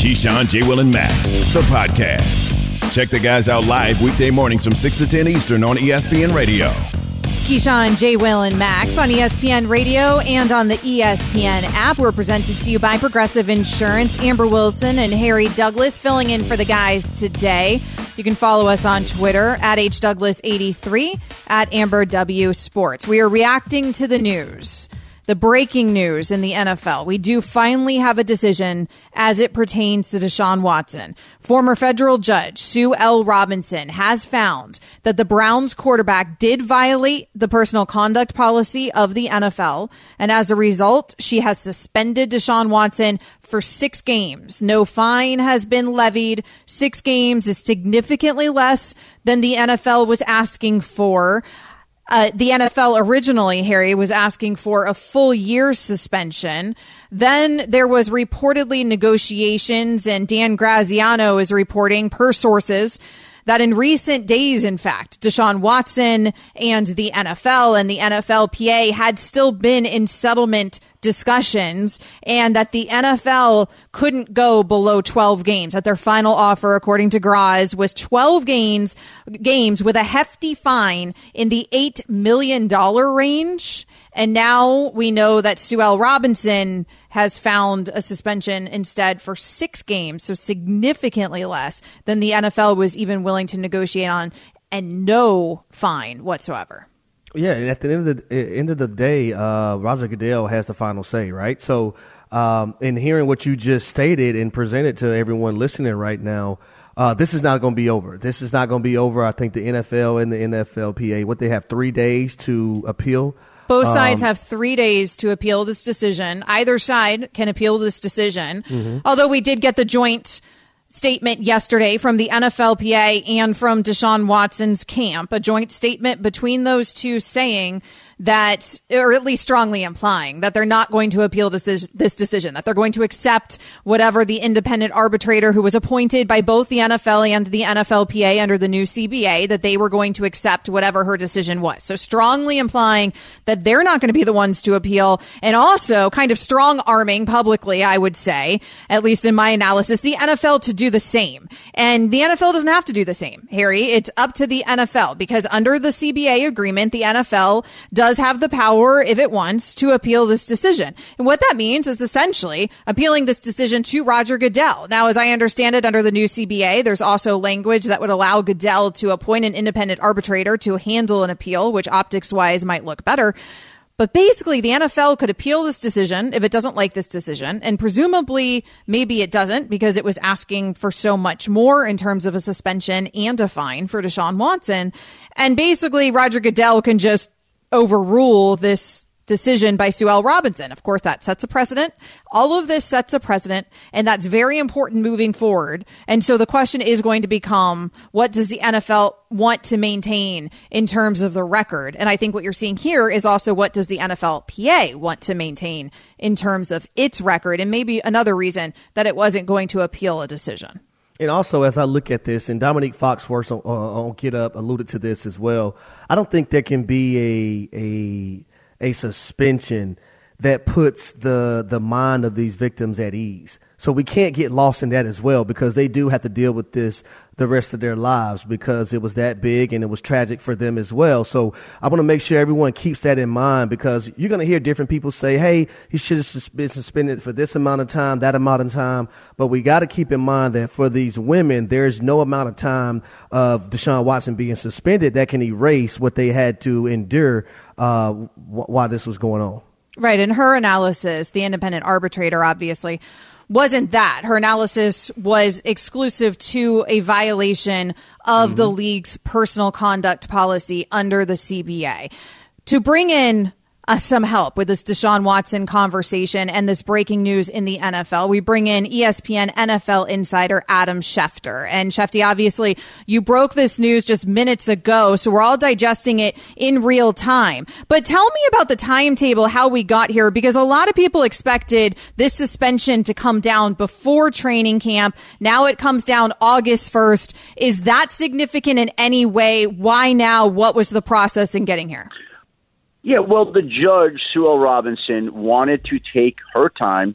Keyshawn, J. Will, and Max, the podcast. Check the guys out live weekday mornings from 6 to 10 Eastern on ESPN Radio. Keyshawn, J. Will, and Max on ESPN Radio and on the ESPN app. We're presented to you by Progressive Insurance. Amber Wilson and Harry Douglas filling in for the guys today. You can follow us on Twitter at HDouglas83, at Amber W Sports. We are reacting to the news. The breaking news in the NFL. We do finally have a decision as it pertains to Deshaun Watson. Former federal judge Sue L. Robinson has found that the Browns quarterback did violate the personal conduct policy of the NFL. And as a result, she has suspended Deshaun Watson for 6 games. No fine has been levied. 6 games is significantly less than the NFL was asking for. The NFL originally, Harry, was asking for a full year suspension. Then there was reportedly negotiations, and Dan Graziano is reporting, per sources, that in recent days, in fact, Deshaun Watson and the NFL and the NFLPA had still been in settlement discussions, and that the NFL couldn't go below 12 games. That their final offer, according to Graz, was 12 games with a hefty fine in the $8 million range. And now we know that Sue L. Robinson has found a suspension instead for 6 games, so significantly less than the NFL was even willing to negotiate on, and no fine whatsoever. Yeah, and at the end of the day, Roger Goodell has the final say, right? So, in hearing what you just stated and presented to everyone listening right now, this is not going to be over. This is not going to be over. I think the NFL and the NFLPA, what they have 3 days to appeal. Both sides have 3 days to appeal this decision. Either side can appeal this decision. Mm-hmm. Although we did get the joint statement yesterday from the NFLPA and from Deshaun Watson's camp, a joint statement between those two saying that, or at least strongly implying that they're not going to appeal this decision, that they're going to accept whatever the independent arbitrator who was appointed by both the NFL and the NFLPA under the new CBA, that they were going to accept whatever her decision was. So strongly implying that they're not going to be the ones to appeal, and also kind of strong arming publicly, I would say, at least in my analysis, the NFL to do the same. And the NFL doesn't have to do the same, Harry. It's up to the NFL, because under the CBA agreement, the NFL does have the power, if it wants, to appeal this decision. And what that means is essentially appealing this decision to Roger Goodell. Now, as I understand it, under the new CBA, there's also language that would allow Goodell to appoint an independent arbitrator to handle an appeal, which optics-wise might look better. But basically, the NFL could appeal this decision if it doesn't like this decision. And presumably, maybe it doesn't, because it was asking for so much more in terms of a suspension and a fine for Deshaun Watson. And basically, Roger Goodell can just overrule this decision by Sue L. Robinson. Of course, that sets a precedent. All of this sets a precedent, and that's very important moving forward. And so the question is going to become, what does the NFL want to maintain in terms of the record? And I think what you're seeing here is also, what does the NFLPA want to maintain in terms of its record? And maybe another reason that it wasn't going to appeal a decision. And also, as I look at this, and Dominique Foxworth on Get Up alluded to this as well, I don't think there can be a suspension that puts the mind of these victims at ease. So we can't get lost in that as well, because they do have to deal with this the rest of their lives, because it was that big and it was tragic for them as well. So I want to make sure everyone keeps that in mind, because you're going to hear different people say, hey, he should have been suspended for this amount of time, that amount of time. But we got to keep in mind that for these women, there's no amount of time of Deshaun Watson being suspended that can erase what they had to endure while this was going on. Right. In her analysis, the independent arbitrator obviously wasn't that. Her analysis was exclusive to a violation of the league's personal conduct policy under the CBA. To bring in some help with this Deshaun Watson conversation and this breaking news in the NFL, we bring in ESPN NFL insider Adam Schefter. And Shefty, obviously, you broke this news just minutes ago, so we're all digesting it in real time. But tell me about the timetable, how we got here, because a lot of people expected this suspension to come down before training camp. Now it comes down August 1st. Is that significant in any way? Why now? What was the process in getting here? Yeah, well, the judge, Sue L. Robinson, wanted to take her time to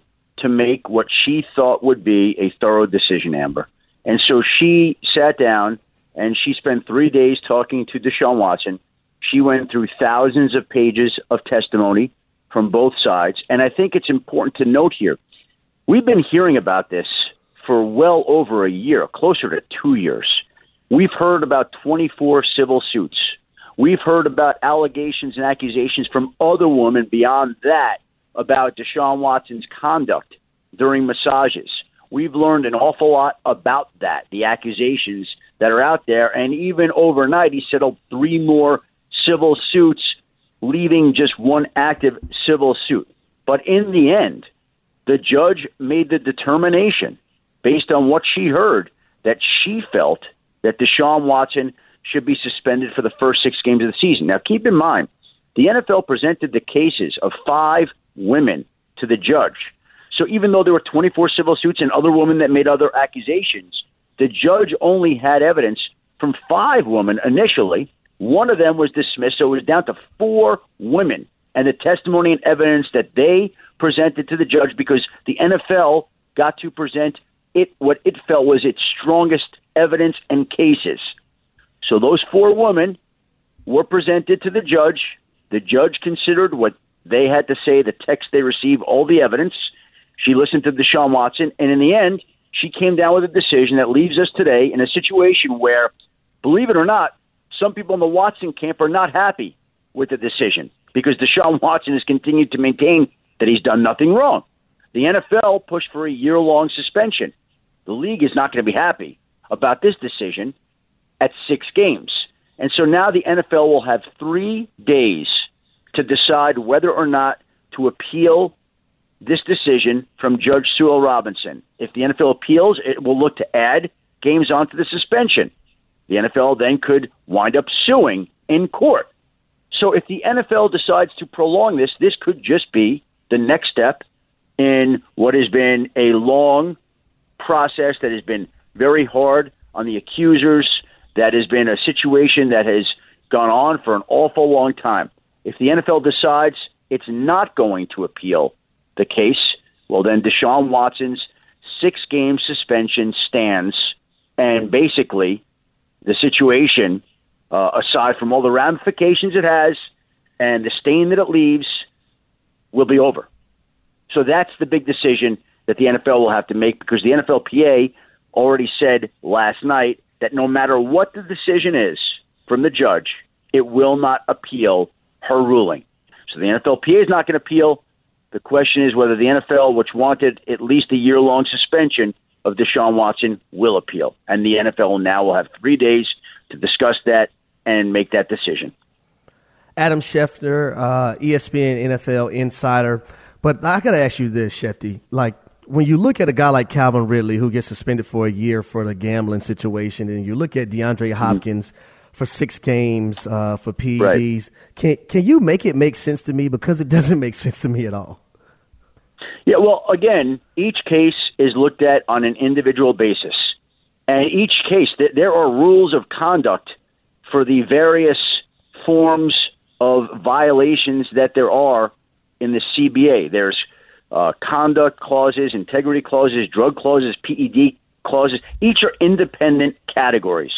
to make what she thought would be a thorough decision, Amber. And so she sat down and she spent 3 days talking to Deshaun Watson. She went through thousands of pages of testimony from both sides. And I think it's important to note here, we've been hearing about this for well over a year, closer to 2 years. We've heard about 24 civil suits. We've heard about allegations and accusations from other women beyond that about Deshaun Watson's conduct during massages. We've learned an awful lot about that, the accusations that are out there. And even overnight, he settled 3 more civil suits, leaving just 1 active civil suit. But in the end, the judge made the determination, based on what she heard, that she felt that Deshaun Watson should be suspended for the first 6 games of the season. Now, keep in mind, the NFL presented the cases of 5 women to the judge. So even though there were 24 civil suits and other women that made other accusations, the judge only had evidence from 5 women initially. 1 of them was dismissed, so it was down to 4 women. And the testimony and evidence that they presented to the judge, because the NFL got to present what it felt was its strongest evidence and cases. So those 4 women were presented to the judge. The judge considered what they had to say, the text they received, all the evidence. She listened to Deshaun Watson, and in the end, she came down with a decision that leaves us today in a situation where, believe it or not, some people in the Watson camp are not happy with the decision because Deshaun Watson has continued to maintain that he's done nothing wrong. The NFL pushed for a year-long suspension. The league is not going to be happy about this decision at 6 games. And so now the NFL will have 3 days to decide whether or not to appeal this decision from Judge Sewell Robinson. If the NFL appeals, it will look to add games onto the suspension. The NFL then could wind up suing in court. So if the NFL decides to prolong this, this could just be the next step in what has been a long process that has been very hard on the accusers, that has been a situation that has gone on for an awful long time. If the NFL decides it's not going to appeal the case, well, then Deshaun Watson's 6-game suspension stands, and basically the situation, aside from all the ramifications it has and the stain that it leaves, will be over. So that's the big decision that the NFL will have to make, because the NFLPA already said last night that no matter what the decision is from the judge, it will not appeal her ruling. So the NFLPA is not going to appeal. The question is whether the NFL, which wanted at least a year-long suspension of Deshaun Watson, will appeal. And the NFL now will have 3 days to discuss that and make that decision. Adam Schefter, ESPN NFL insider. But I got to ask you this, Shefty. Like, when you look at a guy like Calvin Ridley, who gets suspended for a year for the gambling situation, and you look at DeAndre Hopkins for 6 games for PEDs, right, can you make it make sense to me? Because it doesn't make sense to me at all. Yeah, well, again, each case is looked at on an individual basis. And each case, there are rules of conduct for the various forms of violations that there are in the CBA. There's conduct clauses, integrity clauses, drug clauses, PED clauses. Each are independent categories.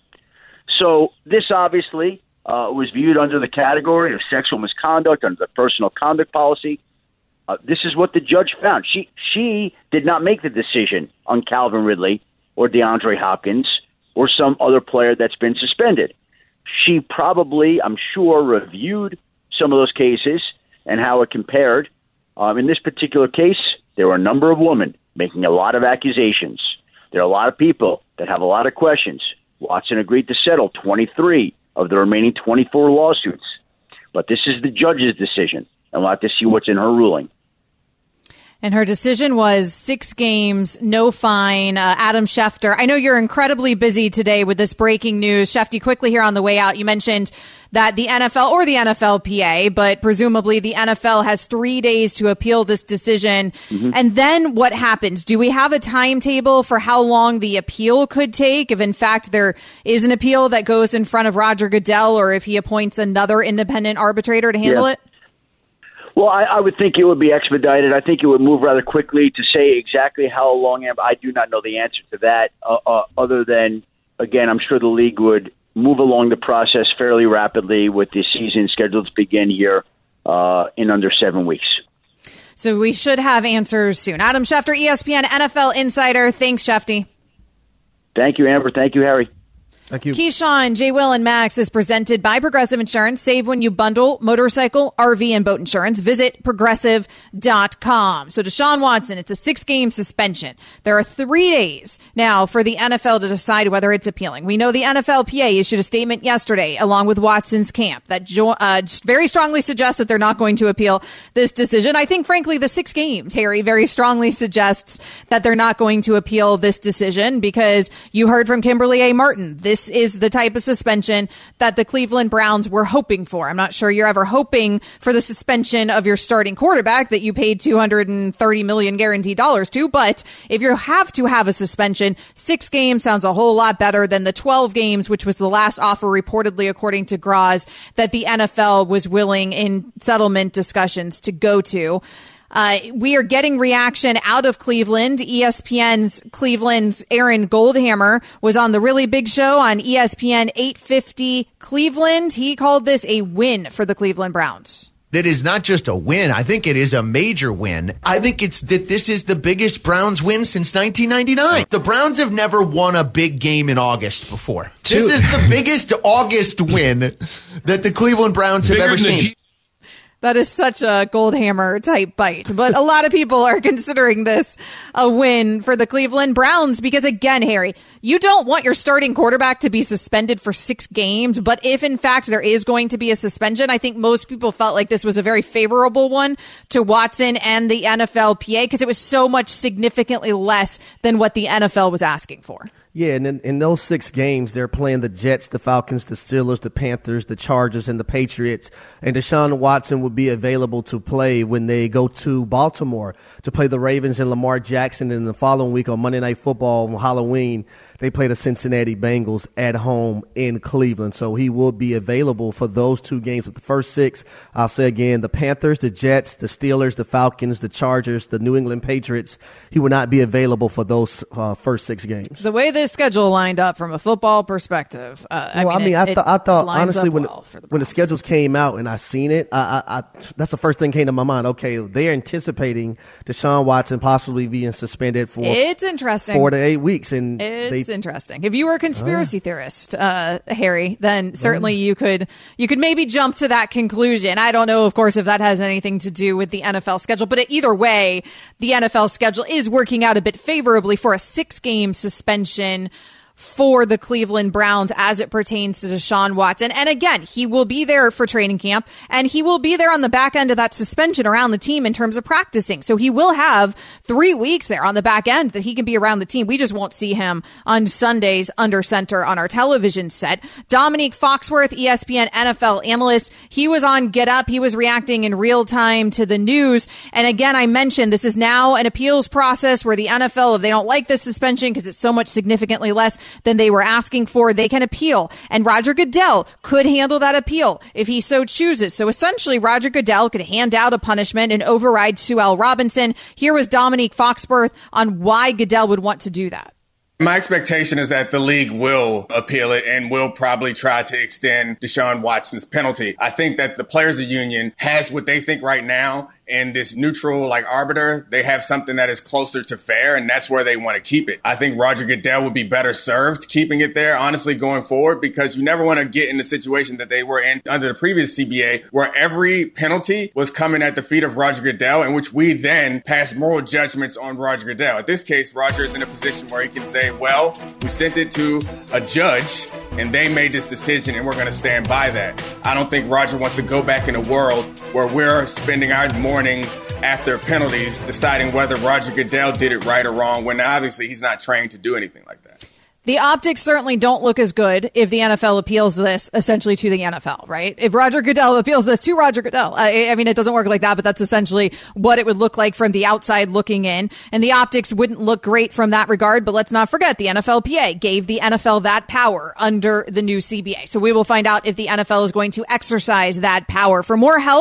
So this obviously was viewed under the category of sexual misconduct under the personal conduct policy. This is what the judge found. She did not make the decision on Calvin Ridley or DeAndre Hopkins or some other player that's been suspended. She probably, I'm sure, reviewed some of those cases and how it compared. In this particular case, there were a number of women making a lot of accusations. There are a lot of people that have a lot of questions. Watson agreed to settle 23 of the remaining 24 lawsuits. But this is the judge's decision, and we'll have to see what's in her ruling. And her decision was 6 games, no fine. Adam Schefter, I know you're incredibly busy today with this breaking news. Shefty, quickly here on the way out, you mentioned that the NFL or the NFLPA, but presumably the NFL has 3 days to appeal this decision. Mm-hmm. And then what happens? Do we have a timetable for how long the appeal could take? If in fact there is an appeal that goes in front of Roger Goodell, or if he appoints another independent arbitrator to handle it? Well, I would think it would be expedited. I think it would move rather quickly. To say exactly how long, I do not know the answer to that, other than, again, I'm sure the league would move along the process fairly rapidly with the season scheduled to begin here in under 7 weeks. So we should have answers soon. Adam Schefter, ESPN NFL Insider. Thanks, Shefty. Thank you, Amber. Thank you, Harry. Thank you. Keyshawn, J. Will, and Max is presented by Progressive Insurance. Save when you bundle motorcycle, RV, and boat insurance. Visit Progressive.com. So Deshaun Watson, it's a 6-game suspension. There are 3 days now for the NFL to decide whether it's appealing. We know the NFLPA issued a statement yesterday along with Watson's camp that very strongly suggests that they're not going to appeal this decision. I think, frankly, the 6 games, Harry, very strongly suggests that they're not going to appeal this decision because you heard from Kimberly A. Martin. This is the type of suspension that the Cleveland Browns were hoping for. I'm not sure you're ever hoping for the suspension of your starting quarterback that you paid $230 million guaranteed dollars to. But if you have to have a suspension, 6 games sounds a whole lot better than the 12 games, which was the last offer reportedly, according to Graz, that the NFL was willing in settlement discussions to go to. We are getting reaction out of Cleveland. ESPN's Cleveland's Aaron Goldhammer was on the Really Big Show on ESPN 850 Cleveland. He called this a win for the Cleveland Browns. It is not just a win. I think it is a major win. I think it's that this is the biggest Browns win since 1999. The Browns have never won a big game in August before. This is the biggest August win that the Cleveland Browns have ever seen. That is such a Goldhammer type bite. But a lot of people are considering this a win for the Cleveland Browns because, again, Harry, you don't want your starting quarterback to be suspended for 6 games. But if, in fact, there is going to be a suspension, I think most people felt like this was a very favorable one to Watson and the NFLPA because it was so much significantly less than what the NFL was asking for. Yeah, and in those 6 games, they're playing the Jets, the Falcons, the Steelers, the Panthers, the Chargers, and the Patriots. And Deshaun Watson will be available to play when they go to Baltimore to play the Ravens and Lamar Jackson. And the following week on Monday Night Football on Halloween, they play the Cincinnati Bengals at home in Cleveland. So he will be available for those 2 games. But the first 6, I'll say again, the Panthers, the Jets, the Steelers, the Falcons, the Chargers, the New England Patriots, he will not be available for those first 6 games. The way this schedule lined up from a football perspective, I thought honestly when the schedules came out and I seen it, I that's the first thing came to my mind. Okay, they're anticipating Deshaun Watson possibly being suspended for it's interesting 4 to 8 weeks, and it's interesting. If you were a conspiracy theorist, Harry, then certainly you could maybe jump to that conclusion. I don't know, of course, if that has anything to do with the NFL schedule, but either way, the NFL schedule is working out a bit favorably for a 6-game suspension for the Cleveland Browns as it pertains to Deshaun Watson. And again, he will be there for training camp and he will be there on the back end of that suspension around the team in terms of practicing. So he will have 3 weeks there on the back end that he can be around the team. We just won't see him on Sundays under center on our television set. Dominique Foxworth, ESPN NFL analyst, he was on Get Up. He was reacting in real time to the news. And again, I mentioned this is now an appeals process where the NFL, if they don't like this suspension because it's so much significantly less than they were asking for, they can appeal. And Roger Goodell could handle that appeal if he so chooses. So essentially, Roger Goodell could hand out a punishment and override Sue L. Robinson. Here was Dominique Foxworth on why Goodell would want to do that. My expectation is that the league will appeal it and will probably try to extend Deshaun Watson's penalty. I think that the Players Union has what they think right now. And this neutral, arbiter, they have something that is closer to fair, and that's where they want to keep it. I think Roger Goodell would be better served keeping it there, honestly, going forward, because you never want to get in the situation that they were in under the previous CBA, where every penalty was coming at the feet of Roger Goodell, in which we then passed moral judgments on Roger Goodell. In this case, Roger is in a position where he can say, well, we sent it to a judge, and they made this decision, and we're going to stand by that. I don't think Roger wants to go back in a world where we're spending our morning after penalties deciding whether Roger Goodell did it right or wrong, when obviously he's not trained to do anything like that. The optics certainly don't look as good if the NFL appeals this essentially to the NFL, right? If Roger Goodell appeals this to Roger Goodell, I mean, it doesn't work like that, but that's essentially what it would look like from the outside looking in. And the optics wouldn't look great from that regard. But let's not forget the NFLPA gave the NFL that power under the new CBA. So we will find out if the NFL is going to exercise that power. For more help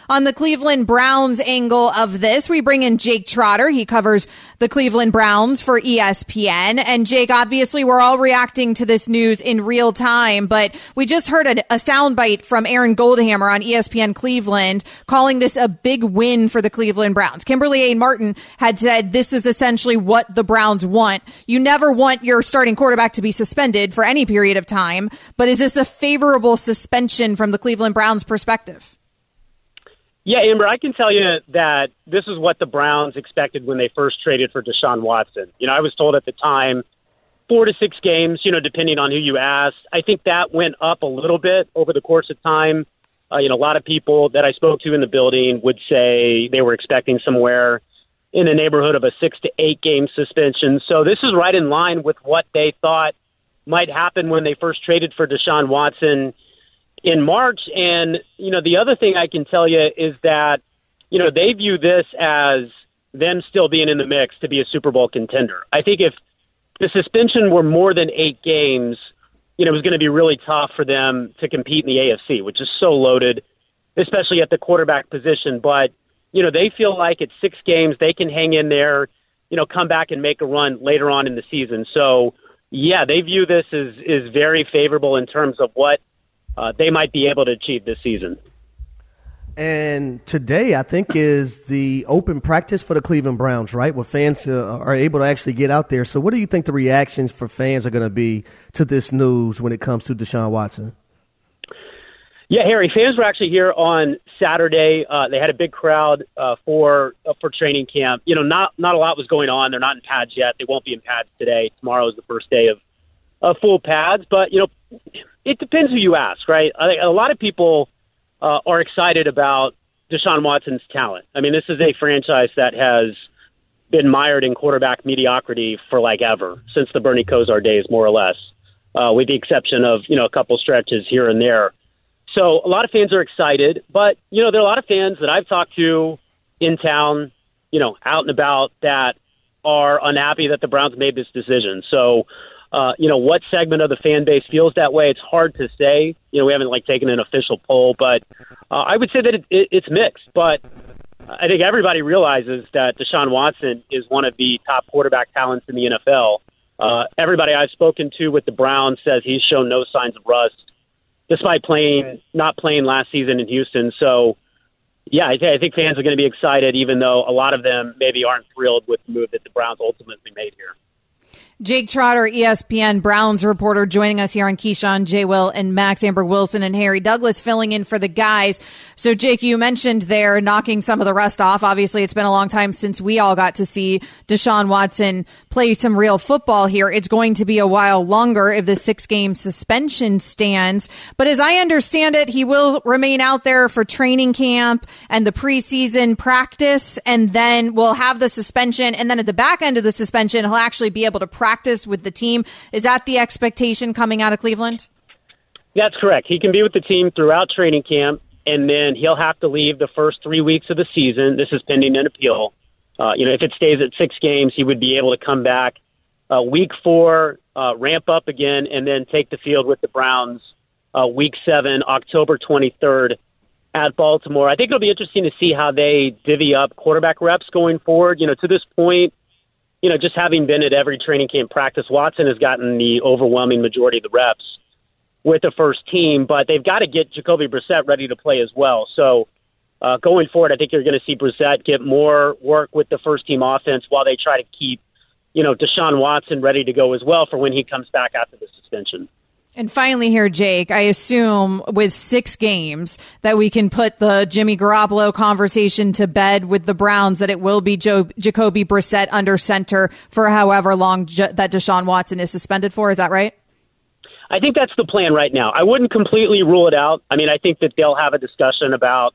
On the Cleveland Browns angle of this, we bring in Jake Trotter. He covers the Cleveland Browns for ESPN. And Jake, obviously, we're all reacting to this news in real time, but we just heard a soundbite from Aaron Goldhammer on ESPN Cleveland calling this a big win for the Cleveland Browns. Kimberly A. Martin had said this is essentially what the Browns want. You never want your starting quarterback to be suspended for any period of time, but is this a favorable suspension from the Cleveland Browns perspective? Yeah, Amber, I can tell you that this is what the Browns expected when they first traded for Deshaun Watson. I was told at the time 4 to 6 games, depending on who you asked. I think that went up a little bit over the course of time. A lot of people that I spoke to in the building would say they were expecting somewhere in the neighborhood of a 6 to 8 game suspension. So this is right in line with what they thought might happen when they first traded for Deshaun Watson in March. And, the other thing I can tell you is that, they view this as them still being in the mix to be a Super Bowl contender. I think if the suspension were more than 8 games, it was going to be really tough for them to compete in the AFC, which is so loaded, especially at the quarterback position. But, they feel like at 6 games, they can hang in there, come back and make a run later on in the season. So, yeah, they view this as very favorable in terms of what they might be able to achieve this season. And today, I think, is the open practice for the Cleveland Browns, right, where fans are able to actually get out there. So what do you think the reactions for fans are going to be to this news when it comes to Deshaun Watson? Yeah, Harry, fans were actually here on Saturday. They had a big crowd for training camp. Not a lot was going on. They're not in pads yet. They won't be in pads today. Tomorrow is the first day of full pads. But, it depends who you ask, right? I think a lot of people are excited about Deshaun Watson's talent. I mean, this is a franchise that has been mired in quarterback mediocrity for ever, since the Bernie Kosar days, more or less, with the exception of, a couple stretches here and there. So a lot of fans are excited, but, there are a lot of fans that I've talked to in town, out and about, that are unhappy that the Browns made this decision. So, what segment of the fan base feels that way, it's hard to say. We haven't taken an official poll, but I would say that it's mixed. But I think everybody realizes that Deshaun Watson is one of the top quarterback talents in the NFL. Everybody I've spoken to with the Browns says he's shown no signs of rust, despite not playing last season in Houston. So, yeah, I think fans are going to be excited, even though a lot of them maybe aren't thrilled with the move that the Browns ultimately made here. Jake Trotter, ESPN Browns reporter, joining us here on Keyshawn, J. Will, and Max. Amber Wilson and Harry Douglas filling in for the guys. So, Jake, you mentioned there knocking some of the rust off. Obviously, it's been a long time since we all got to see Deshaun Watson play some real football here. It's going to be a while longer if the 6-game suspension stands. But as I understand it, he will remain out there for training camp and the preseason practice, and then we'll have the suspension. And then at the back end of the suspension, he'll actually be able to practice with the team. Is that the expectation coming out of Cleveland? That's correct. He can be with the team throughout training camp, and then he'll have to leave the first 3 weeks of the season. This is pending an appeal. If it stays at 6 games, he would be able to come back week 4, ramp up again, and then take the field with the Browns week 7, October 23rd at Baltimore. I think it'll be interesting to see how they divvy up quarterback reps going forward. To this point, just having been at every training camp practice, Watson has gotten the overwhelming majority of the reps with the first team, but they've got to get Jacoby Brissett ready to play as well. So going forward, I think you're going to see Brissett get more work with the first team offense while they try to keep, Deshaun Watson ready to go as well for when he comes back after the suspension. And finally here, Jake, I assume with 6 games that we can put the Jimmy Garoppolo conversation to bed with the Browns, that it will be Jacoby Brissett under center for however long that Deshaun Watson is suspended for. Is that right? I think that's the plan right now. I wouldn't completely rule it out. I mean, I think that they'll have a discussion about,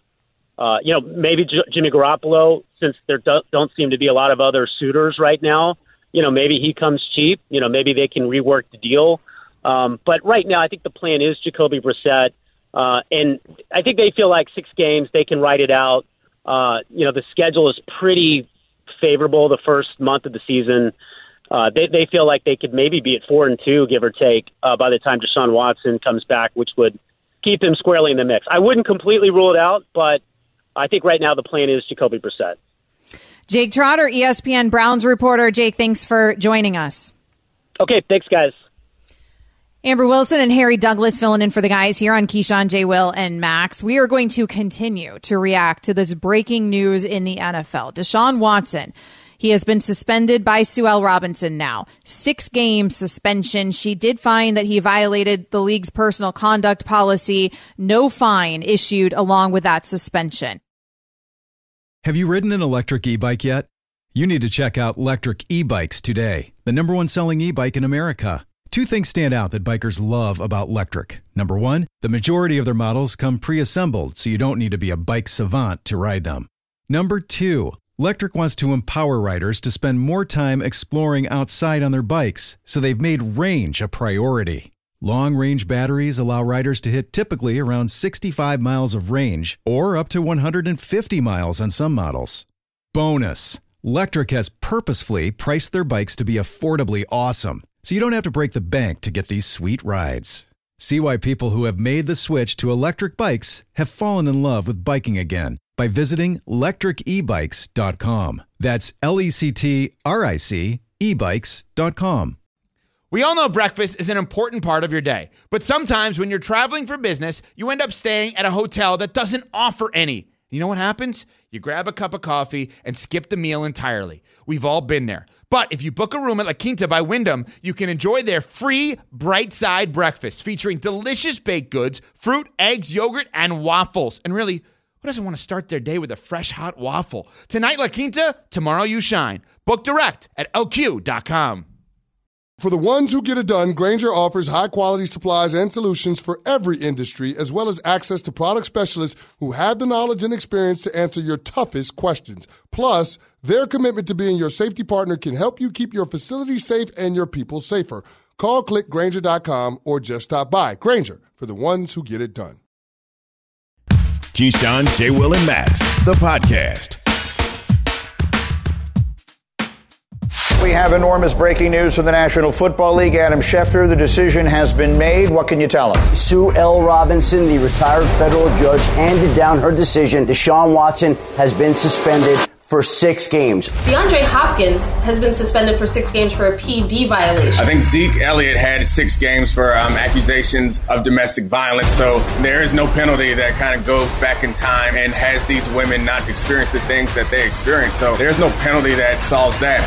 maybe Jimmy Garoppolo, since there don't seem to be a lot of other suitors right now. Maybe he comes cheap. Maybe they can rework the deal. But right now, I think the plan is Jacoby Brissett. And I think they feel like 6 games, they can write it out. The schedule is pretty favorable the first month of the season. They feel like they could maybe be at 4-2, give or take, by the time Deshaun Watson comes back, which would keep him squarely in the mix. I wouldn't completely rule it out, but I think right now the plan is Jacoby Brissett. Jake Trotter, ESPN Browns reporter. Jake, thanks for joining us. Okay, thanks, guys. Amber Wilson and Harry Douglas filling in for the guys here on Keyshawn, J. Will, and Max. We are going to continue to react to this breaking news in the NFL. Deshaun Watson, he has been suspended by Sue L. Robinson now. 6-game suspension. She did find that he violated the league's personal conduct policy. No fine issued along with that suspension. Have you ridden an electric e-bike yet? You need to check out Lectric E-Bikes today, the #1 selling e-bike in America. 2 things stand out that bikers love about Lectric. Number 1, the majority of their models come pre-assembled, so you don't need to be a bike savant to ride them. Number 2, Lectric wants to empower riders to spend more time exploring outside on their bikes, so they've made range a priority. Long-range batteries allow riders to hit typically around 65 miles of range, or up to 150 miles on some models. Bonus, Lectric has purposefully priced their bikes to be affordably awesome, so you don't have to break the bank to get these sweet rides. See why people who have made the switch to electric bikes have fallen in love with biking again by visiting lectricebikes.com. That's LECTRIC ebikes.com. We all know breakfast is an important part of your day, but sometimes when you're traveling for business, you end up staying at a hotel that doesn't offer any. You know what happens? You grab a cup of coffee and skip the meal entirely. We've all been there. But if you book a room at La Quinta by Wyndham, you can enjoy their free Bright Side breakfast featuring delicious baked goods, fruit, eggs, yogurt, and waffles. And really, who doesn't want to start their day with a fresh, hot waffle? Tonight, La Quinta, tomorrow you shine. Book direct at LQ.com. For the ones who get it done, Grainger offers high-quality supplies and solutions for every industry, as well as access to product specialists who have the knowledge and experience to answer your toughest questions. Plus, their commitment to being your safety partner can help you keep your facility safe and your people safer. Call, click Grainger.com, or just stop by. Grainger, for the ones who get it done. Keyshawn, J. Will, and Max, the podcast. We have enormous breaking news from the National Football League. Adam Schefter, the decision has been made. What can you tell us? Sue L. Robinson, the retired federal judge, handed down her decision. Deshaun Watson has been suspended for 6 games. DeAndre Hopkins has been suspended for 6 games for a PD violation. I think Zeke Elliott had 6 games for accusations of domestic violence. So there is no penalty that kind of goes back in time and has these women not experienced the things that they experienced. So there's no penalty that solves that.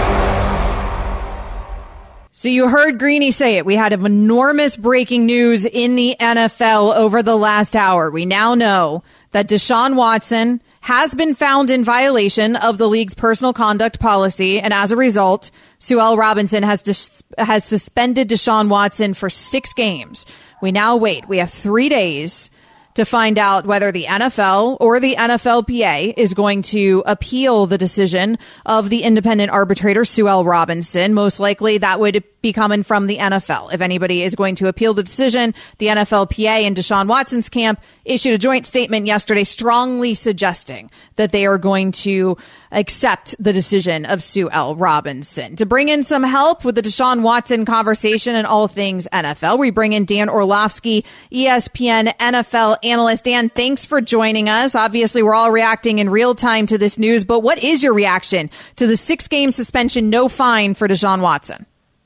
So you heard Greeny say it. We had enormous breaking news in the NFL over the last hour. We now know that Deshaun Watson has been found in violation of the league's personal conduct policy. And as a result, Sue L. Robinson has suspended Deshaun Watson for 6 games. We now wait. We have 3 days to find out whether the NFL or the NFLPA is going to appeal the decision of the independent arbitrator, Sue L. Robinson. Most likely that would be coming from the NFL. If anybody is going to appeal the decision, the NFLPA and Deshaun Watson's camp issued a joint statement yesterday strongly suggesting that they are going to accept the decision of Sue L. Robinson. To bring in some help with the Deshaun Watson conversation and all things NFL, we bring in Dan Orlovsky, ESPN NFL analyst. Dan, thanks for joining us. Obviously, we're all reacting in real time to this news, but what is your reaction to the 6-game suspension, no fine for Deshaun Watson?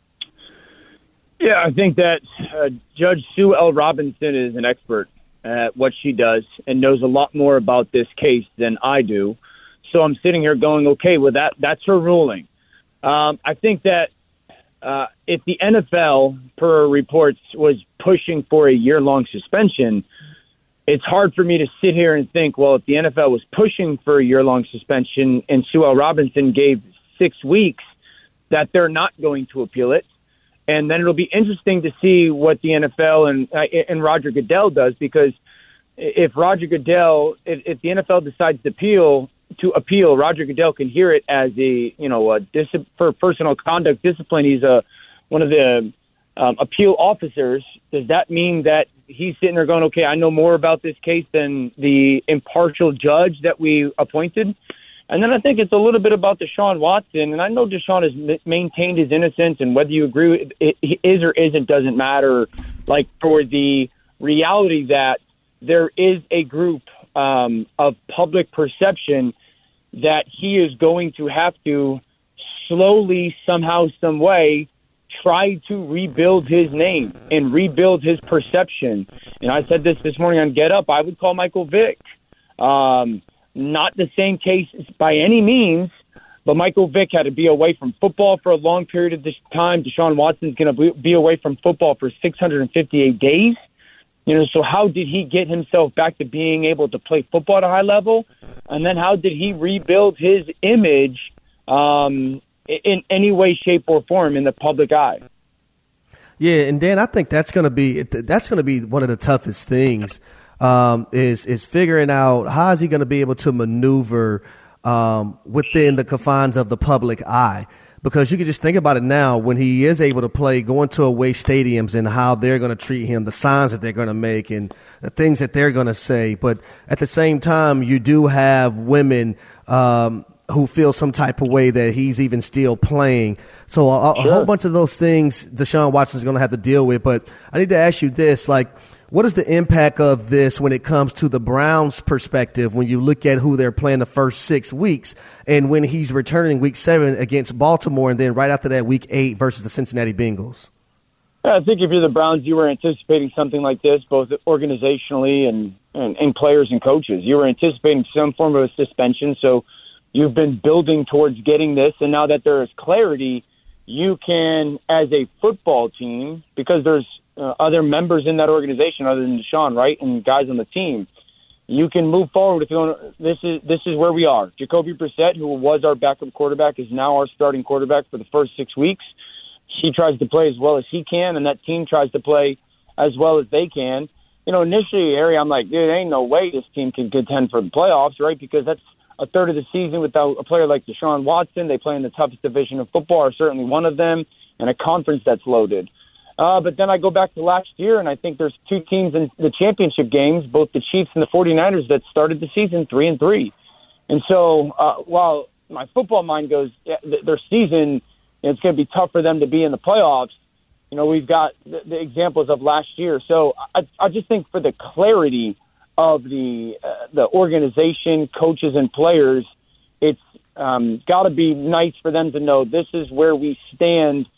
Yeah, I think that Judge Sue L. Robinson is an expert at what she does and knows a lot more about this case than I do. So I'm sitting here going, okay, well, that's her ruling. I think that if the NFL, per reports, was pushing for a year-long suspension, it's hard for me to sit here and think, well, if the NFL was pushing for a year-long suspension and Sue L. Robinson gave 6 weeks, that they're not going to appeal it. And then it'll be interesting to see what the NFL and Roger Goodell does, because if the NFL decides to appeal, Roger Goodell can hear it as for personal conduct discipline. He's one of the appeal officers. Does that mean that he's sitting there going, okay, I know more about this case than the impartial judge that we appointed? And then I think it's a little bit about Deshaun Watson. And I know Deshaun has maintained his innocence, and whether you agree with it is or isn't doesn't matter, like for the reality that there is a group of public perception that he is going to have to slowly, somehow, some way, try to rebuild his name and rebuild his perception. And I said this morning on Get Up, I would call Michael Vick. Not the same case by any means, but Michael Vick had to be away from football for a long period of this time. Deshaun Watson's going to be away from football for 658 days. So how did he get himself back to being able to play football at a high level? And then how did he rebuild his image in any way, shape, or form in the public eye? Yeah, and Dan, I think that's going to be one of the toughest things is figuring out how is he going to be able to maneuver within the confines of the public eye. Because you can just think about it now when he is able to play, going to away stadiums and how they're going to treat him, the signs that they're going to make and the things that they're going to say. But at the same time, you do have women who feel some type of way that he's even still playing. So a whole bunch of those things Deshaun Watson is going to have to deal with. But I need to ask you this, what is the impact of this when it comes to the Browns' perspective when you look at who they're playing the first 6 weeks and when he's returning week 7 against Baltimore and then right after that week 8 versus the Cincinnati Bengals? I think if you're the Browns, you were anticipating something like this, both organizationally and players and coaches. You were anticipating some form of a suspension, so you've been building towards getting this, and now that there is clarity, you can, as a football team, because there's other members in that organization other than Deshaun, right, and guys on the team, you can move forward with going, this is where we are. Jacoby Brissett, who was our backup quarterback, is now our starting quarterback for the first 6 weeks. He tries to play as well as he can, and that team tries to play as well as they can. Initially, Harry, I'm like, dude, ain't no way this team can contend for the playoffs, right, because that's a third of the season without a player like Deshaun Watson. They play in the toughest division of football, or certainly one of them, and a conference that's loaded. But then I go back to last year, and I think there's two teams in the championship games, both the Chiefs and the 49ers, that started the season 3-3. And so while my football mind goes, their season, it's going to be tough for them to be in the playoffs, we've got the examples of last year. So I just think for the clarity of the organization, coaches, and players, it's got to be nice for them to know this is where we stand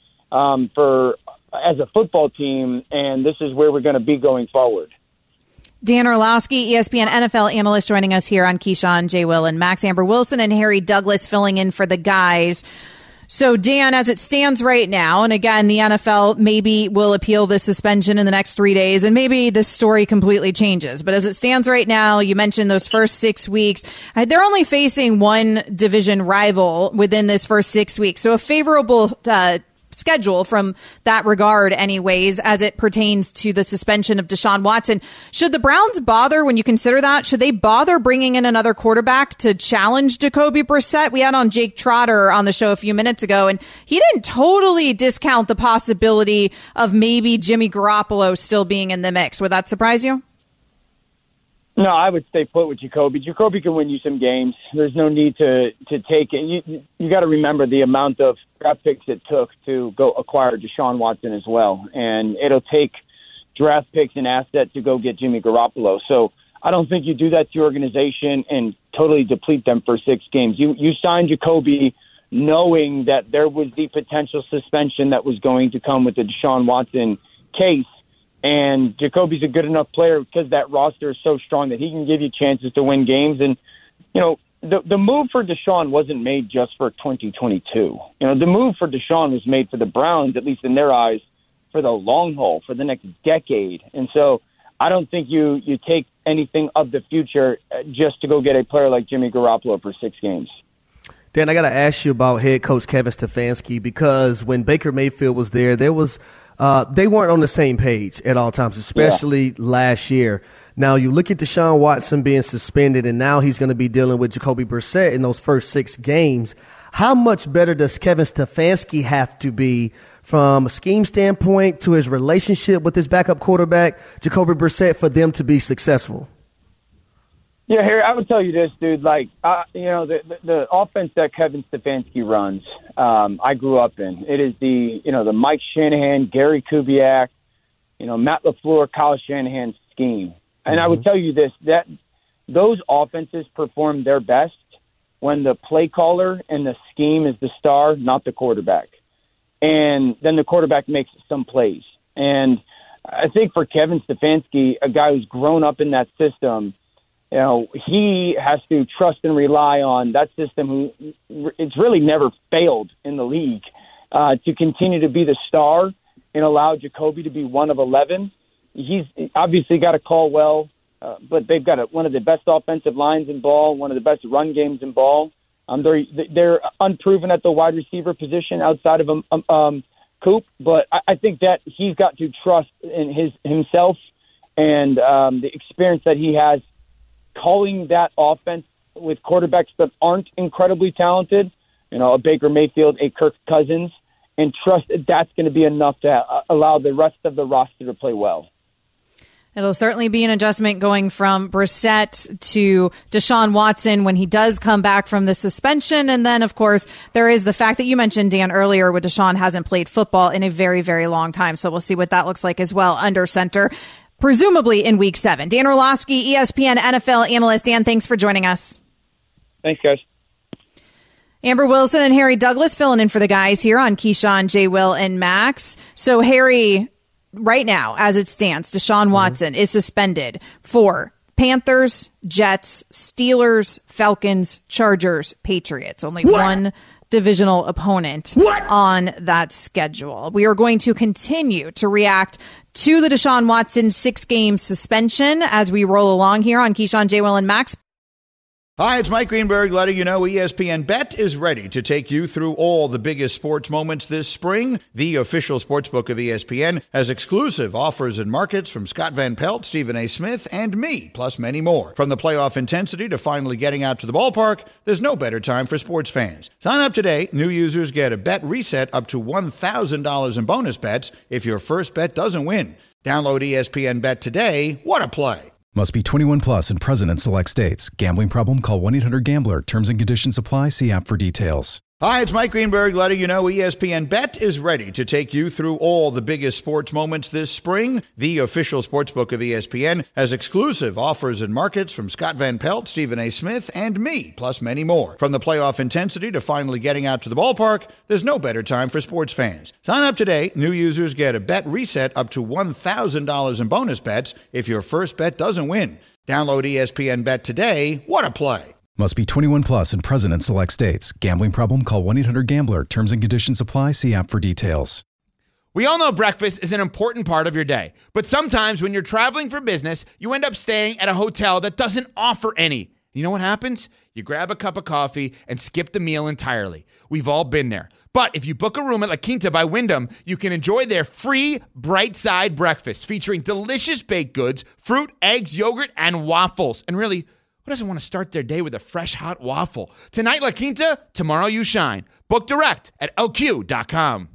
as a football team, and this is where we're going to be going forward. Dan Orlowski, ESPN NFL analyst, joining us here on Keyshawn, J. Will, and Max. Amber Wilson and Harry Douglas filling in for the guys. So, Dan, as it stands right now, and again, the NFL maybe will appeal this suspension in the next 3 days, and maybe this story completely changes. But as it stands right now, you mentioned those first 6 weeks. They're only facing one division rival within this first 6 weeks. So a favorable schedule from that regard anyways, as it pertains to the suspension of Deshaun Watson. Should the Browns bother, when you consider that, should they bother bringing in another quarterback to challenge Jacoby Brissett? We had on Jake Trotter on the show a few minutes ago, and he didn't totally discount the possibility of maybe Jimmy Garoppolo still being in the mix. Would that surprise you? No, I would stay put with Jacoby. Jacoby can win you some games. There's no need to take it. You got to remember the amount of draft picks it took to go acquire Deshaun Watson as well. And it'll take draft picks and assets to go get Jimmy Garoppolo. So I don't think you do that to your organization and totally deplete them for 6 games. You signed Jacoby knowing that there was the potential suspension that was going to come with the Deshaun Watson case. And Jacoby's a good enough player because that roster is so strong that he can give you chances to win games. And, the move for Deshaun wasn't made just for 2022. The move for Deshaun was made for the Browns, at least in their eyes, for the long haul, for the next decade. And so I don't think you take anything of the future just to go get a player like Jimmy Garoppolo for 6 games. Dan, I got to ask you about head coach Kevin Stefanski, because when Baker Mayfield was there, they weren't on the same page at all times, especially last year. Now, you look at Deshaun Watson being suspended, and now he's going to be dealing with Jacoby Brissett in those first 6 games. How much better does Kevin Stefanski have to be from a scheme standpoint to his relationship with his backup quarterback, Jacoby Brissett, for them to be successful? Yeah, Harry, I would tell you this, dude. The offense that Kevin Stefanski runs, I grew up in. It is the Mike Shanahan, Gary Kubiak, Matt LaFleur, Kyle Shanahan scheme. And I would tell you this, that those offenses perform their best when the play caller and the scheme is the star, not the quarterback. And then the quarterback makes some plays. And I think for Kevin Stefanski, a guy who's grown up in that system, he has to trust and rely on that system who it's really never failed in the league to continue to be the star and allow Jacoby to be one of 11. He's obviously got to call well, but they've got one of the best offensive lines in ball, one of the best run games in ball. They're unproven at the wide receiver position outside of Coop, but I think that he's got to trust in himself and the experience that he has calling that offense with quarterbacks that aren't incredibly talented, a Baker Mayfield, a Kirk Cousins, and trust that that's going to be enough to allow the rest of the roster to play well. It'll certainly be an adjustment going from Brissett to Deshaun Watson when he does come back from the suspension. And then, of course, there is the fact that you mentioned, Dan, earlier, where Deshaun hasn't played football in a very, very long time. So we'll see what that looks like as well under center, presumably in Week 7. Dan Orlovsky, ESPN NFL analyst. Dan, thanks for joining us. Thanks, guys. Amber Wilson and Harry Douglas filling in for the guys here on Keyshawn, J. Will, and Max. So, Harry, right now, as it stands, Deshaun Watson is suspended for Panthers, Jets, Steelers, Falcons, Chargers, Patriots. Only one divisional opponent on that schedule. We are going to continue to react to the Deshaun Watson 6-game suspension as we roll along here on Keyshawn, J. Will, and Max. Hi, it's Mike Greenberg letting you know ESPN Bet is ready to take you through all the biggest sports moments this spring. The official sportsbook of ESPN has exclusive offers and markets from Scott Van Pelt, Stephen A. Smith, and me, plus many more. From the playoff intensity to finally getting out to the ballpark, there's no better time for sports fans. Sign up today. New users get a bet reset up to $1,000 in bonus bets if your first bet doesn't win. Download ESPN Bet today. What a play. Must be 21 plus and present in select states. Gambling problem? Call 1-800-GAMBLER. Terms and conditions apply. See app for details. Hi, it's Mike Greenberg letting you know ESPN Bet is ready to take you through all the biggest sports moments this spring. The official sportsbook of ESPN has exclusive offers and markets from Scott Van Pelt, Stephen A. Smith, and me, plus many more. From the playoff intensity to finally getting out to the ballpark, there's no better time for sports fans. Sign up today. New users get a bet reset up to $1,000 in bonus bets if your first bet doesn't win. Download ESPN Bet today. What a play. Must be 21 plus and present in select states. Gambling problem? Call 1-800-GAMBLER. Terms and conditions apply. See app for details. We all know breakfast is an important part of your day, but sometimes when you're traveling for business, you end up staying at a hotel that doesn't offer any. You know what happens? You grab a cup of coffee and skip the meal entirely. We've all been there. But if you book a room at La Quinta by Wyndham, you can enjoy their free Bright Side breakfast featuring delicious baked goods, fruit, eggs, yogurt, and waffles. And really, who doesn't want to start their day with a fresh, hot waffle? Tonight, La Quinta, tomorrow you shine. Book direct at LQ.com.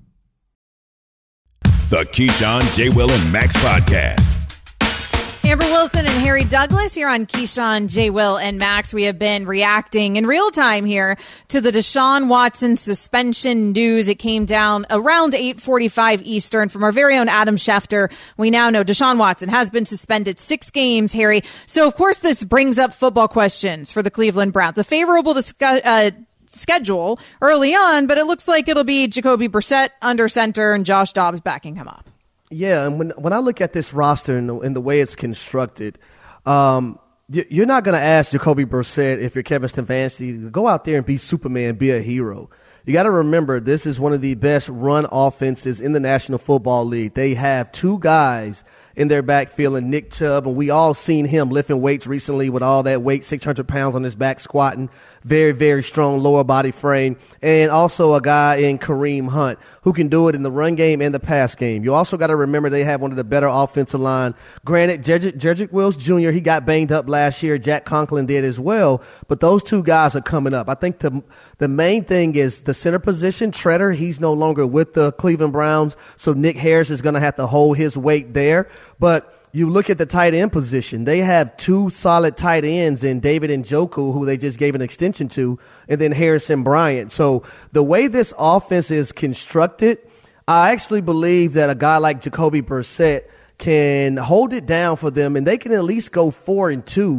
The Keyshawn, J. Will, and Max podcast. Amber Wilson and Harry Douglas here on Keyshawn, J. Will, and Max. We have been reacting in real time here to the Deshaun Watson suspension news. It came down around 8:45 Eastern from our very own Adam Schefter. We now know Deshaun Watson has been suspended 6 games, Harry. So, of course, this brings up football questions for the Cleveland Browns. A favorable schedule early on, but it looks like it'll be Jacoby Brissett under center and Josh Dobbs backing him up. Yeah, and when I look at this roster and the way it's constructed, you're not going to ask Jacoby Brissett, if you're Kevin Stefanski, to go out there and be Superman, be a hero. You got to remember, this is one of the best run offenses in the National Football League. They have 2 guys in their backfield, and Nick Chubb, and we all seen him lifting weights recently with all that weight, 600 pounds on his back, squatting. Very, very strong lower body frame. And also a guy in Kareem Hunt who can do it in the run game and the pass game. You also got to remember they have one of the better offensive line. Granted, Jedrick Wills Jr., he got banged up last year. Jack Conklin did as well. But those 2 guys are coming up. I think the main thing is the center position. Treader, he's no longer with the Cleveland Browns, so Nick Harris is going to have to hold his weight there. But you look at the tight end position. They have 2 solid tight ends in David Njoku, who they just gave an extension to, and then Harrison Bryant. So the way this offense is constructed, I actually believe that a guy like Jacoby Brissett can hold it down for them, and they can at least go 4-2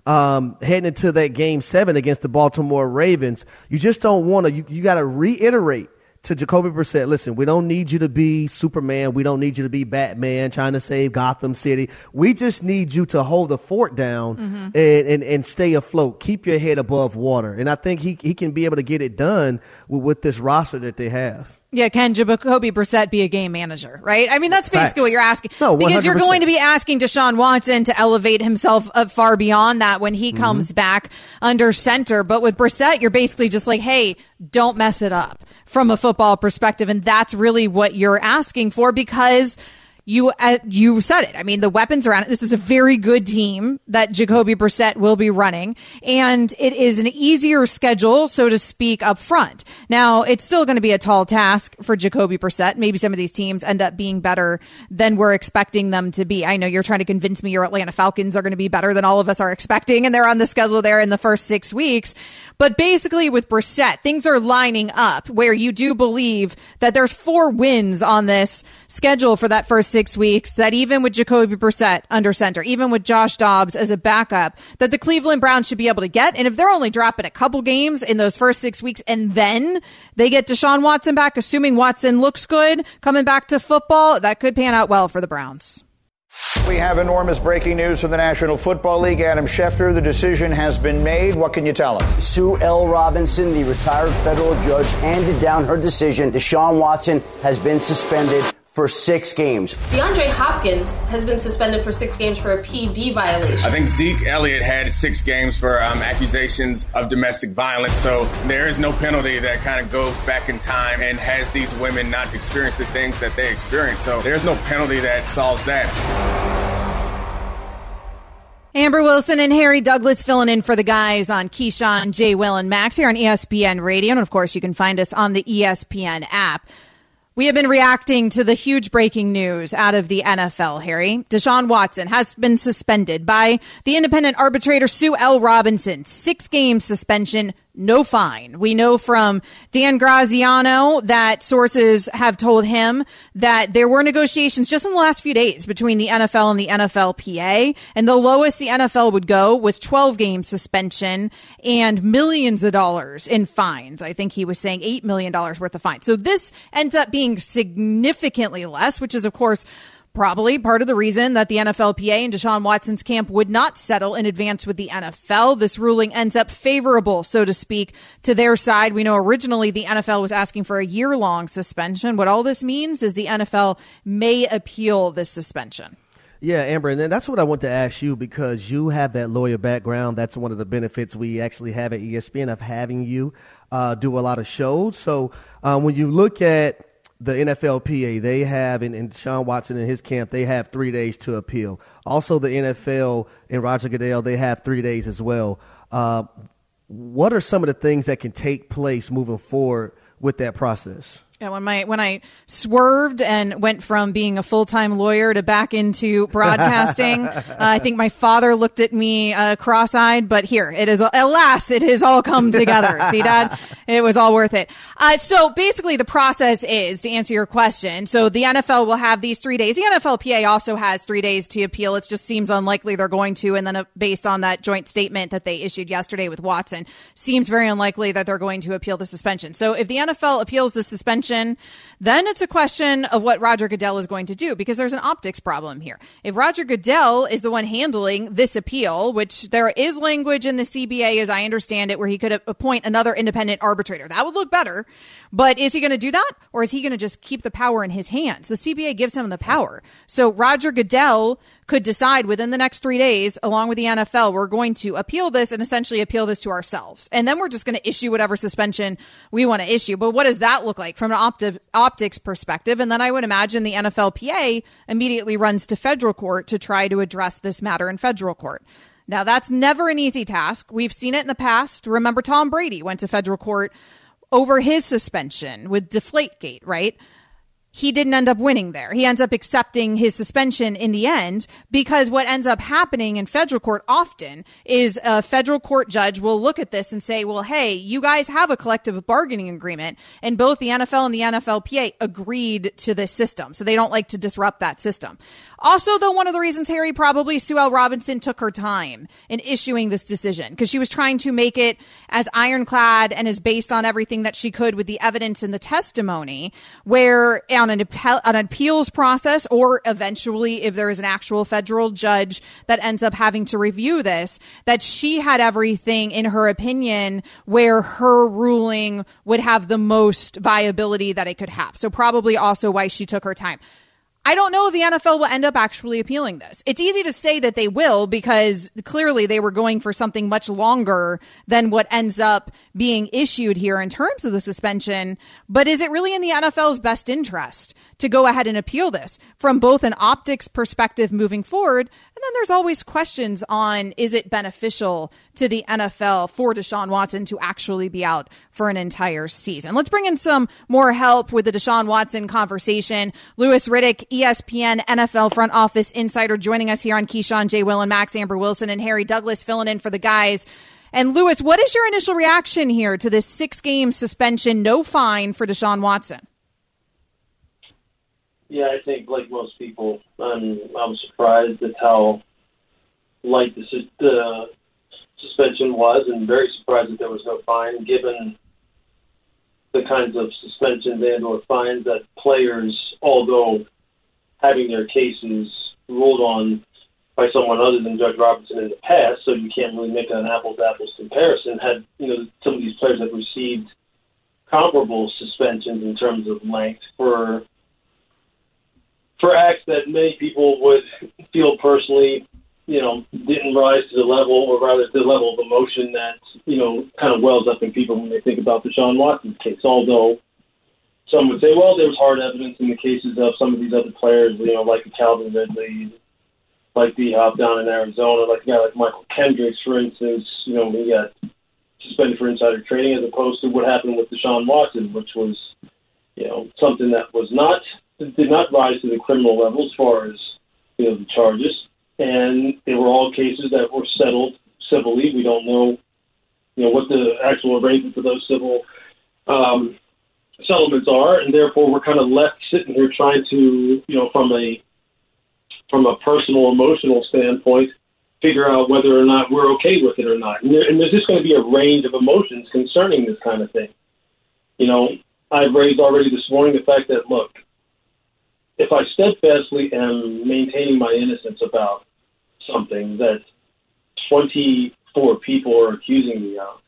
heading into that Game 7 against the Baltimore Ravens. You just don't want to. You got to reiterate to Jacoby Brissett, listen, we don't need you to be Superman. We don't need you to be Batman trying to save Gotham City. We just need you to hold the fort down and stay afloat. Keep your head above water. And I think he can be able to get it done with this roster that they have. Yeah, can Jacoby Brissett be a game manager, right? I mean, that's basically what you're asking. No, 100%. Because you're going to be asking Deshaun Watson to elevate himself far beyond that when he comes back under center. But with Brissett, you're basically just like, hey, don't mess it up from a football perspective. And that's really what you're asking for because you said it. I mean, the weapons around it. This is a very good team that Jacoby Brissett will be running, and it is an easier schedule, so to speak, up front. Now, it's still going to be a tall task for Jacoby Brissett. Maybe some of these teams end up being better than we're expecting them to be. I know you're trying to convince me your Atlanta Falcons are going to be better than all of us are expecting, and they're on the schedule there in the first 6 weeks. But basically, with Brissett, things are lining up where you do believe that there's 4 wins on this schedule for that first 6 weeks, that even with Jacoby Brissett under center, even with Josh Dobbs as a backup, that the Cleveland Browns should be able to get. And if they're only dropping a couple games in those first 6 weeks and then they get Deshaun Watson back, assuming Watson looks good, coming back to football, that could pan out well for the Browns. We have enormous breaking news from the National Football League. Adam Schefter, the decision has been made. What can you tell us? Sue L. Robinson, the retired federal judge, handed down her decision. Deshaun Watson has been suspended for 6 games. DeAndre Hopkins has been suspended for 6 games for a PD violation. I think Zeke Elliott had 6 games for accusations of domestic violence. So there is no penalty that kind of goes back in time and has these women not experienced the things that they experienced. So there's no penalty that solves that. Amber Wilson and Harry Douglas filling in for the guys on Keyshawn, J. Will, and Max here on ESPN Radio. And, of course, you can find us on the ESPN app. We have been reacting to the huge breaking news out of the NFL, Harry. Deshaun Watson has been suspended by the independent arbitrator Sue L. Robinson. 6-game suspension, no fine. We know from Dan Graziano that sources have told him that there were negotiations just in the last few days between the NFL and the NFLPA, and the lowest the NFL would go was 12-game suspension and millions of dollars in fines. I think he was saying $8 million worth of fines. So this ends up being significantly less, which is, of course, probably part of the reason that the NFLPA and Deshaun Watson's camp would not settle in advance with the NFL. This ruling ends up favorable, so to speak, to their side. We know originally the NFL was asking for a year-long suspension. What all this means is the NFL may appeal this suspension. Yeah, Amber, and then that's what I want to ask you because you have that lawyer background. That's one of the benefits we actually have at ESPN of having you do a lot of shows. So when you look at the NFLPA, they have, and Deshaun Watson and his camp, they have 3 days to appeal. Also, the NFL and Roger Goodell, they have 3 days as well. What are some of the things that can take place moving forward with that process? Yeah, when I swerved and went from being a full-time lawyer to back into broadcasting, I think my father looked at me cross-eyed, but here, it is, alas, it has all come together. See, Dad? It was all worth it. So basically the process is, to answer your question, so the NFL will have these 3 days. The NFLPA also has 3 days to appeal. It just seems unlikely they're going to, and then based on that joint statement that they issued yesterday with Watson, seems very unlikely that they're going to appeal the suspension. So if the NFL appeals the suspension, then it's a question of what Roger Goodell is going to do, because there's an optics problem here. If Roger Goodell is the one handling this appeal, which there is language in the CBA, as I understand it, where he could appoint another independent arbitrator, that would look better. But is he going to do that, or is he going to just keep the power in his hands? The CBA gives him the power. So Roger Goodell could decide within the next 3 days, along with the NFL, we're going to appeal this and essentially appeal this to ourselves. And then we're just going to issue whatever suspension we want to issue. But what does that look like from an optics perspective? And then I would imagine the NFLPA immediately runs to federal court to try to address this matter in federal court. Now, that's never an easy task. We've seen it in the past. Remember, Tom Brady went to federal court over his suspension with Deflategate, right? he didn't end up winning there. He ends up accepting his suspension in the end, because what ends up happening in federal court often is a federal court judge will look at this and say, well, hey, you guys have a collective bargaining agreement, and both the NFL and the NFLPA agreed to this system. So they don't like to disrupt that system. Also, though, one of the reasons, Harry, probably Sue L. Robinson took her time in issuing this decision, because she was trying to make it as ironclad and as based on everything that she could with the evidence and the testimony, where on an appeals process, or eventually if there is an actual federal judge that ends up having to review this, that she had everything in her opinion where her ruling would have the most viability that it could have. So probably also why she took her time. I don't know if the NFL will end up actually appealing this. It's easy to say that they will, because clearly they were going for something much longer than what ends up being issued here in terms of the suspension. But is it really in the NFL's best interest to go ahead and appeal this from both an optics perspective moving forward? And then there's always questions on, is it beneficial to the NFL for Deshaun Watson to actually be out for an entire season? Let's bring in some more help with the Deshaun Watson conversation. Louis Riddick, ESPN NFL front office insider, joining us here on Keyshawn, J. Will, and Max. Amber Wilson and Harry Douglas filling in for the guys. And Louis, what is your initial reaction here to this 6-game suspension, no fine for Deshaun Watson? Yeah, I think like most people, I'm surprised at how light the suspension was, and very surprised that there was no fine, given the kinds of suspensions and or fines that players, although having their cases ruled on by someone other than Judge Robinson in the past, so you can't really make an apples-to-apples comparison, had, some of these players have received comparable suspensions in terms of length for acts that many people would feel personally, didn't rise to the level, or rather to the level of emotion that, kind of wells up in people when they think about Deshaun Watson's case. Although some would say, well, there was hard evidence in the cases of some of these other players, like Calvin Ridley, like D-Hop down in Arizona, like a guy like Michael Kendricks, for instance, he got suspended for insider trading, as opposed to what happened with Deshaun Watson, which was, something that did not rise to the criminal level as far as, the charges. And they were all cases that were settled civilly. We don't know, what the actual arrangement for those civil settlements are, and therefore we're kind of left sitting here trying to, from a personal, emotional standpoint, figure out whether or not we're okay with it or not. And there's just going to be a range of emotions concerning this kind of thing. I've raised already this morning the fact that, look, if I steadfastly am maintaining my innocence about something that 24 people are accusing me of,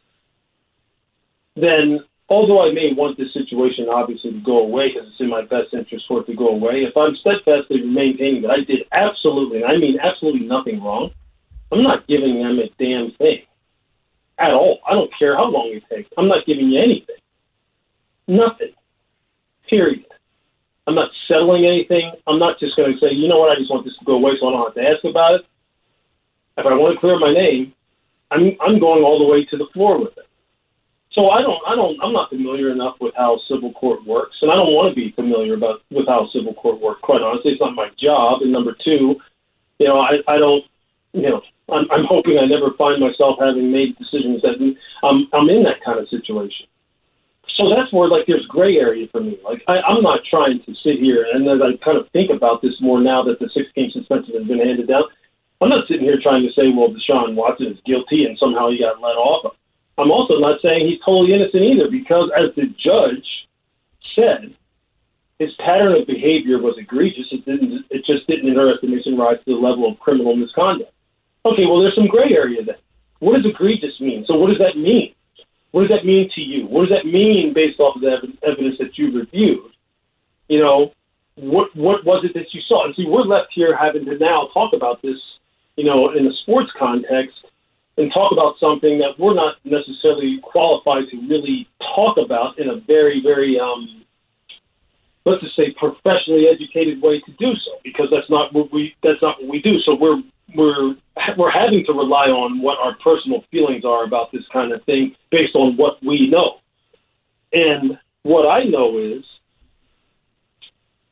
then although I may want this situation obviously to go away because it's in my best interest for it to go away, if I'm steadfastly maintaining that I did absolutely, and I mean absolutely nothing wrong, I'm not giving them a damn thing at all. I don't care how long it takes. I'm not giving you anything. Nothing. Period. I'm not settling anything. I'm not just going to say, you know what, I just want this to go away so I don't have to ask about it. If I want to clear my name, I'm going all the way to the floor with it. So I'm not familiar enough with how civil court works, and I don't want to be familiar with how civil court works. Quite honestly, it's not my job. And number two, I don't, I'm hoping I never find myself having made decisions that I'm in that kind of situation. So that's where, there's gray area for me. I'm not trying to sit here, and as I kind of think about this more now that the 6-game suspension has been handed down, I'm not sitting here trying to say, well, Deshaun Watson is guilty and somehow he got let off. I'm also not saying he's totally innocent either, because as the judge said, his pattern of behavior was egregious. It just didn't, in her estimation, rise to the level of criminal misconduct. Okay, well, there's some gray area then. What does egregious mean? So what does that mean? What does that mean to you? What does that mean based off of the evidence that you've reviewed? What was it that you saw? And see, we're left here having to now talk about this, in a sports context, and talk about something that we're not necessarily qualified to really talk about in a very, very, let's just say, professionally educated way to do so, because that's not what we do. So we're having to rely on what our personal feelings are about this kind of thing based on what we know. And what I know is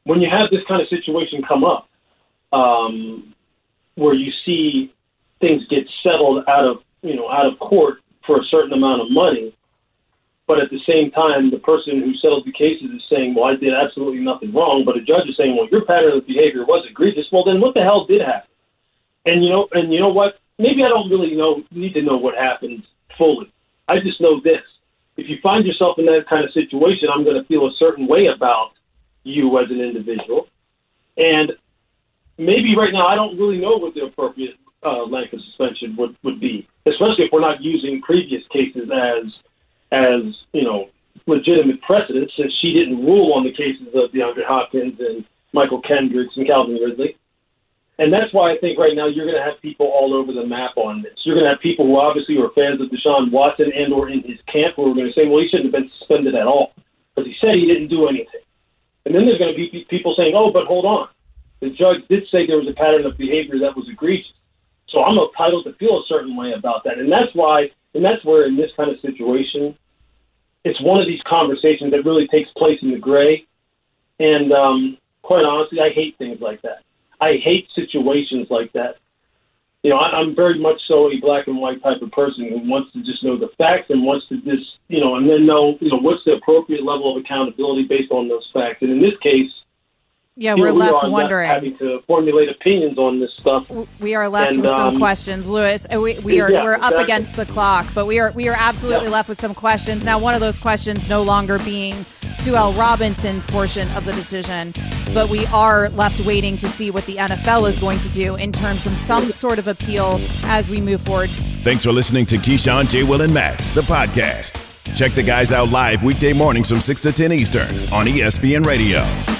when you have this kind of situation come up, where you see things get settled out of court for a certain amount of money, but at the same time, the person who settled the cases is saying, well, I did absolutely nothing wrong, but a judge is saying, well, your pattern of behavior was egregious. Well, then what the hell did happen? And you know what? Maybe I don't really need to know what happened fully. I just know this. If you find yourself in that kind of situation, I'm going to feel a certain way about you as an individual. And maybe right now I don't really know what the appropriate length of suspension would be, especially if we're not using previous cases as legitimate precedents, since she didn't rule on the cases of DeAndre Hopkins and Michael Kendricks and Calvin Ridley. And that's why I think right now you're going to have people all over the map on this. You're going to have people who obviously are fans of Deshaun Watson and or in his camp who are going to say, well, he shouldn't have been suspended at all because he said he didn't do anything. And then there's going to be people saying, oh, but hold on. The judge did say there was a pattern of behavior that was egregious. So I'm entitled to feel a certain way about that. And that's where in this kind of situation, it's one of these conversations that really takes place in the gray. And quite honestly, I hate things like that. I hate situations like that. I'm very much so a black and white type of person who wants to just know the facts and wants to just, and then know, what's the appropriate level of accountability based on those facts. And in this case, we're left wondering. Having to formulate opinions on this stuff. We are left with some questions, Louis. We're up against the clock, but we are absolutely left with some questions. Now, one of those questions no longer being Sue L. Robinson's portion of the decision, but we are left waiting to see what the NFL is going to do in terms of some sort of appeal as we move forward. Thanks for listening to Keyshawn, J. Will, and Max, the podcast. Check the guys out live weekday mornings from 6 to 10 Eastern on ESPN Radio.